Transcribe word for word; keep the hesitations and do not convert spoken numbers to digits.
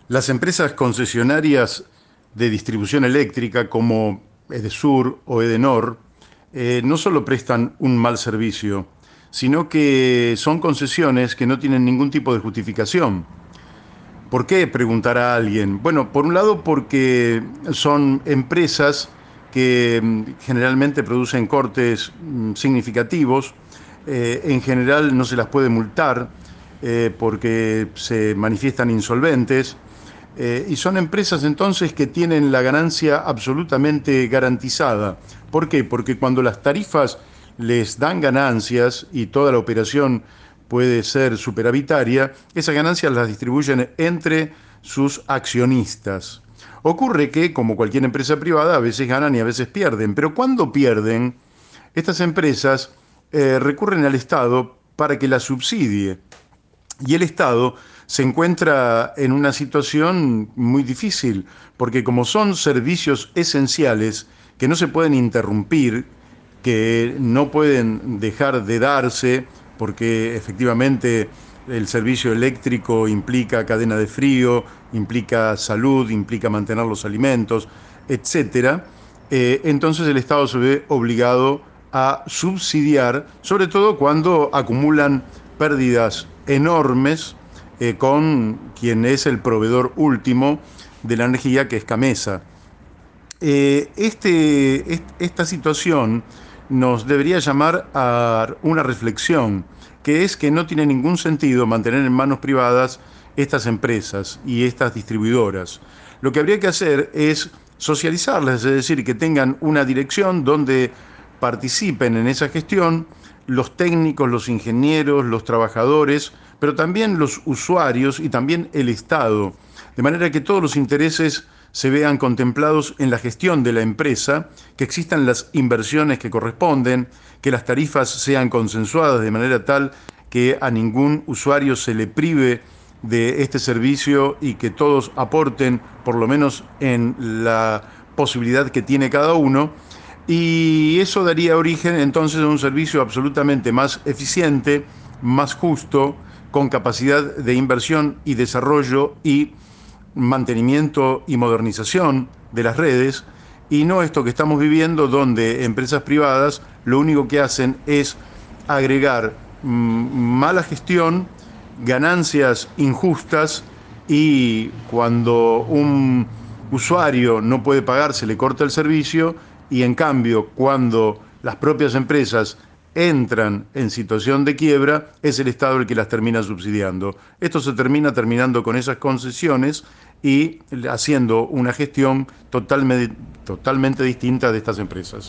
Las empresas concesionarias de distribución eléctrica como Edesur o Edenor eh, no solo prestan un mal servicio, sino que son concesiones que no tienen ningún tipo de justificación. ¿Por qué? Preguntará alguien. Bueno, por un lado porque son empresas que mm, generalmente producen cortes mm, significativos. Eh, en general no se las puede multar eh, porque se manifiestan insolventes. Eh, y son empresas entonces que tienen la ganancia absolutamente garantizada. ¿Por qué? Porque cuando las tarifas les dan ganancias y toda la operación puede ser superavitaria, esas ganancias las distribuyen entre sus accionistas. Ocurre que, como cualquier empresa privada, a veces ganan y a veces pierden, pero cuando pierden, estas empresas eh, recurren al Estado para que las subsidie. Y el Estado se encuentra en una situación muy difícil, porque como son servicios esenciales que no se pueden interrumpir, que no pueden dejar de darse, porque efectivamente el servicio eléctrico implica cadena de frío, implica salud, implica mantener los alimentos, etcétera, eh, entonces el Estado se ve obligado a subsidiar, sobre todo cuando acumulan pérdidas enormes eh, con quien es el proveedor último de la energía, que es Camesa. Eh, este, est- esta situación nos debería llamar a una reflexión, que es que no tiene ningún sentido mantener en manos privadas estas empresas y estas distribuidoras. Lo que habría que hacer es socializarlas, es decir, que tengan una dirección donde participen en esa gestión los técnicos, los ingenieros, los trabajadores, pero también los usuarios y también el Estado, de manera que todos los intereses se vean contemplados en la gestión de la empresa, que existan las inversiones que corresponden, que las tarifas sean consensuadas de manera tal que a ningún usuario se le prive de este servicio y que todos aporten, por lo menos en la posibilidad que tiene cada uno. Y eso daría origen entonces a un servicio absolutamente más eficiente, más justo, con capacidad de inversión y desarrollo y mantenimiento y modernización de las redes, y no esto que estamos viviendo donde empresas privadas lo único que hacen es agregar mm, mala gestión, ganancias injustas, y cuando un usuario no puede pagar se le corta el servicio, y en cambio cuando las propias empresas entran en situación de quiebra, es el Estado el que las termina subsidiando. Esto se termina terminando con esas concesiones y haciendo una gestión totalmente, totalmente distinta de estas empresas.